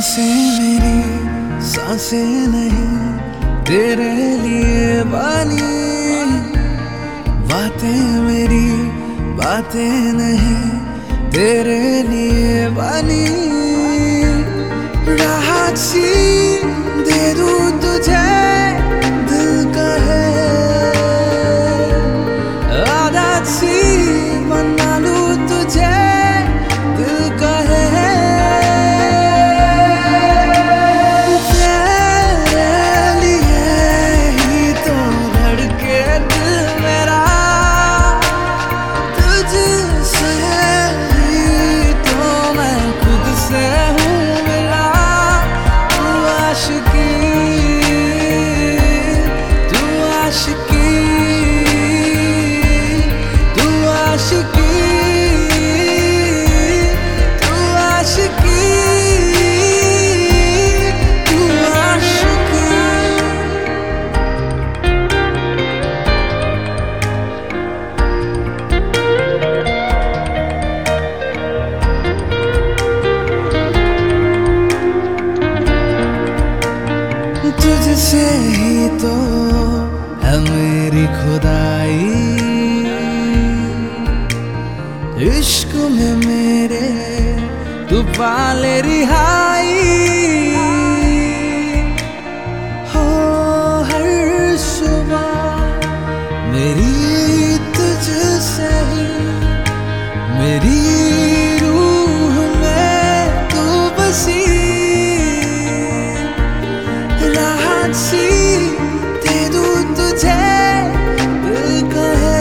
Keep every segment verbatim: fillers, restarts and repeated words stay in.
सांसें मेरी सांसें नहीं तेरे लिए बानी, बातें मेरी बातें नहीं तेरे लिए बानी। राहत सी दे दूं तुझे दिल कहे, आदत सी बना लूं तुझे दिल कहे। तुझसे ही तो है मेरी खुदाई, इश्क में मेरे तू पाले रिहाई। हो हर सुबह मेरी तुझसे ही, मेरी रूह में तू बसी। सी दे दूं तुझे दिल कहे,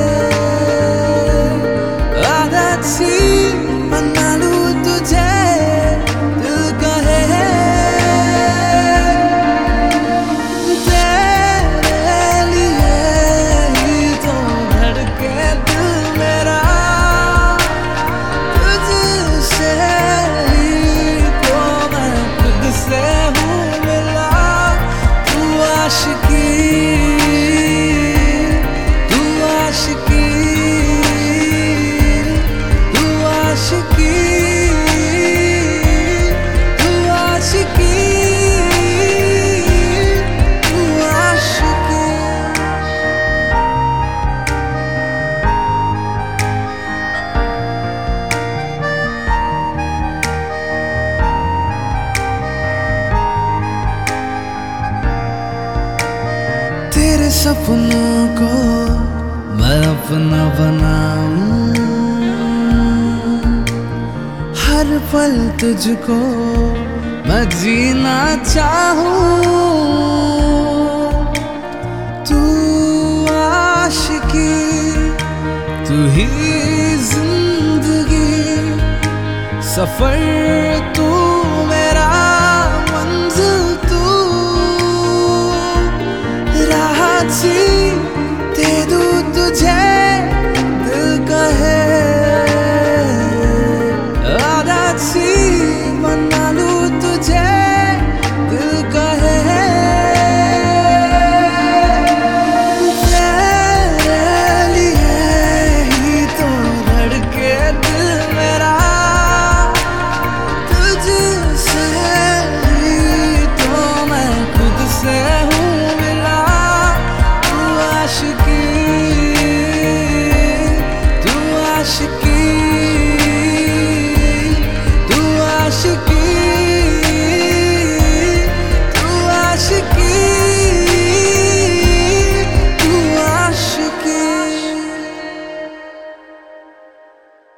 आदत सी बना लूं तुझे दिल कहे। तेरे लिए ही तो धड़के दिल मेरा, तुझसे ही तो मैं खुद से हूँ मिला। आशिकी तू आशिकी तू आशिकी तू आशिकी तू आशिकी। तेरे सपनों को मैं अपना बनाऊं, हर पल तुझको मैं जीना चाहूं। तू आशिकी तू ही जिंदगी, सफर तू मेरा मंजिल तू। राहत सी दे दूं तुझे दिल कहे, आदत सी बना लूं तुझे दिल कहे। तेरे लिए ही तो धड़के दिल मेरा, तुझसे ही तो मैं खुद से हूँ मिला। I should